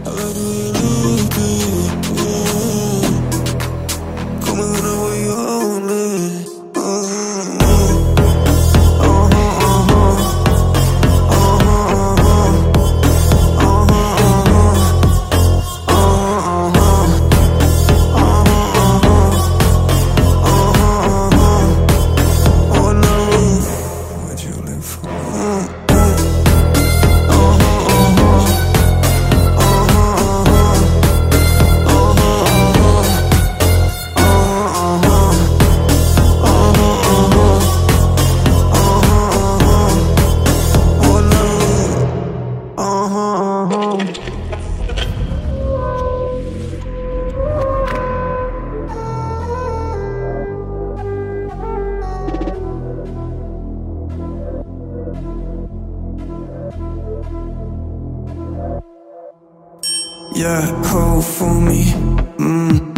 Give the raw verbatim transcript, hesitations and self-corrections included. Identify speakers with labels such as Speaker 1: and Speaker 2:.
Speaker 1: I like the way you look it, yeah. Come and get the way you hold it. Uh-huh, uh-huh, uh-huh, uh-huh, uh-huh, uh-huh. Oh no, what you live for? Yeah, cold for me. Mm.